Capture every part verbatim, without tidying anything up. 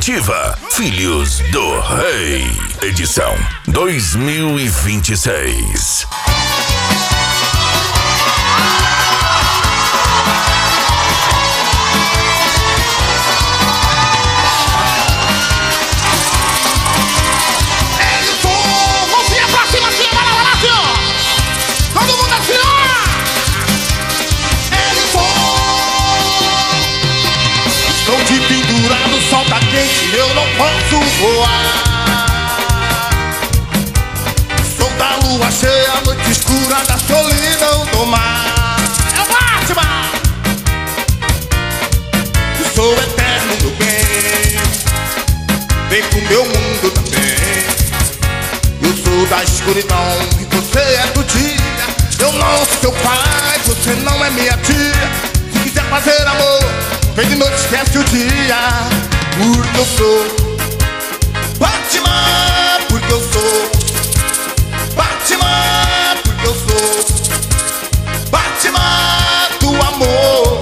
Comitiva Filhos do Rei, edição dois mil e vinte e seis. Estou de pendurado, o sol tá quente, eu não posso voar. Sou da lua cheia, noite escura, da solidão do mar. É o Batman! Eu sou eterno do bem, vem pro meu mundo também. Eu sou da escuridão e você é do dia. Eu não sou seu pai, você não é minha tia. Se quiser fazer amor, vem de noite, esquece o dia. Porque eu sou Batman, porque eu sou Batman, porque eu sou Batman do amor.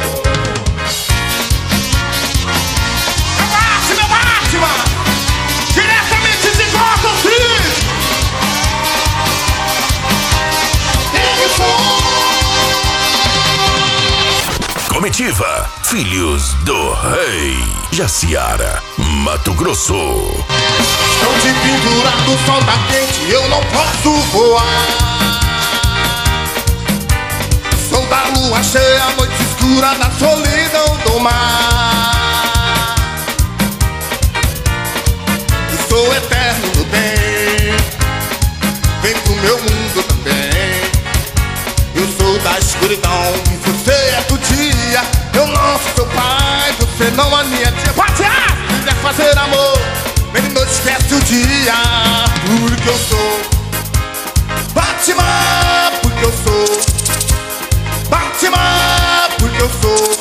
É Batman, é Batman, diretamente de Gotham City. Eu sou Comitiva Filhos do Rei, Jaciara, Mato Grosso. Estou de pendurado, o sol tá quente, eu não posso voar. Sou da lua cheia, noite escura, da solidão do mar. Eu sou eterno do bem, vem pro meu mundo também. Eu sou da escuridão e você é do dia. Eu não sou seu pai, você não é minha tia. Pode ser! Se quiser fazer amor, vem de noite, esquece o dia. Porque eu sou Batman, porque eu sou Batman, porque eu sou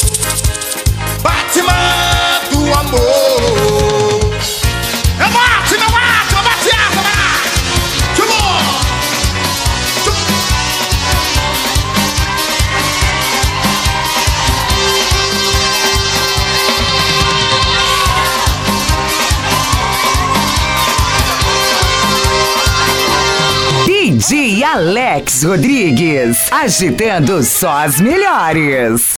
Batman do amor. É Batman, Batman, Batman, Batman. D J Alex Rodrigues, agitando só as melhores.